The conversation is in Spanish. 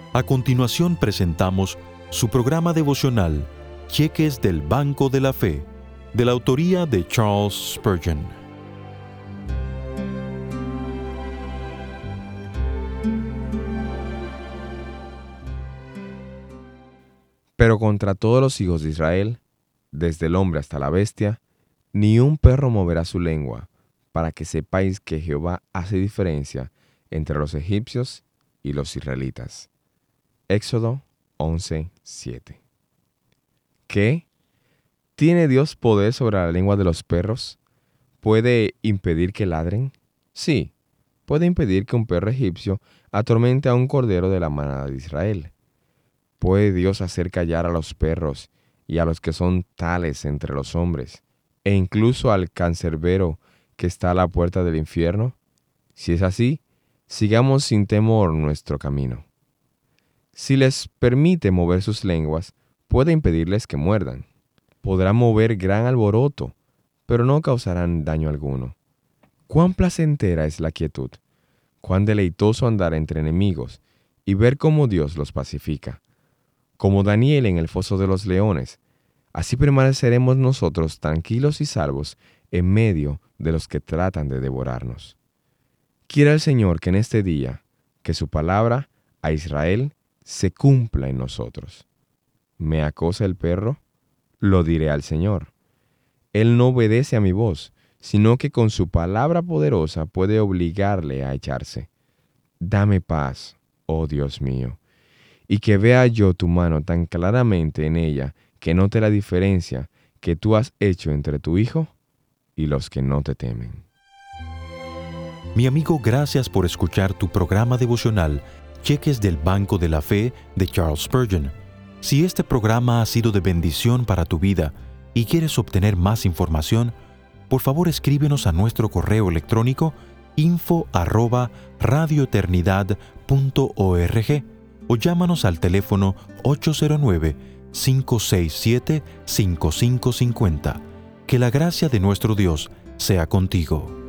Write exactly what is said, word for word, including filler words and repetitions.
A continuación presentamos su programa devocional, Cheques del Banco de la Fe, de la autoría de Charles Spurgeon. Pero contra todos los hijos de Israel, desde el hombre hasta la bestia, ni un perro moverá su lengua, para que sepáis que Jehová hace diferencia entre los egipcios y los israelitas. Éxodo once, siete. ¿Qué? ¿Tiene Dios poder sobre la lengua de los perros? ¿Puede impedir que ladren? Sí, puede impedir que un perro egipcio atormente a un cordero de la manada de Israel. ¿Puede Dios hacer callar a los perros y a los que son tales entre los hombres, e incluso al cancerbero que está a la puerta del infierno? Si es así, sigamos sin temor nuestro camino. Si les permite mover sus lenguas, puede impedirles que muerdan. Podrán mover gran alboroto, pero no causarán daño alguno. Cuán placentera es la quietud, cuán deleitoso andar entre enemigos y ver cómo Dios los pacifica. Como Daniel en el foso de los leones, así permaneceremos nosotros tranquilos y salvos en medio de los que tratan de devorarnos. Quiera el Señor que en este día, que su palabra a Israel se cumpla en nosotros. ¿Me acosa el perro? Lo diré al Señor. Él no obedece a mi voz, sino que con su palabra poderosa puede obligarle a echarse. Dame paz, oh Dios mío, y que vea yo tu mano tan claramente en ella que note la diferencia que tú has hecho entre tu Hijo y los que no te temen. Mi amigo, gracias por escuchar tu programa devocional, Cheques del Banco de la Fe de Charles Spurgeon. Si este programa ha sido de bendición para tu vida y quieres obtener más información, por favor escríbenos a nuestro correo electrónico info arroba radioeternidad punto org o llámanos al teléfono ocho cero nueve, cinco seis siete, cinco cinco cinco cero. Que la gracia de nuestro Dios sea contigo.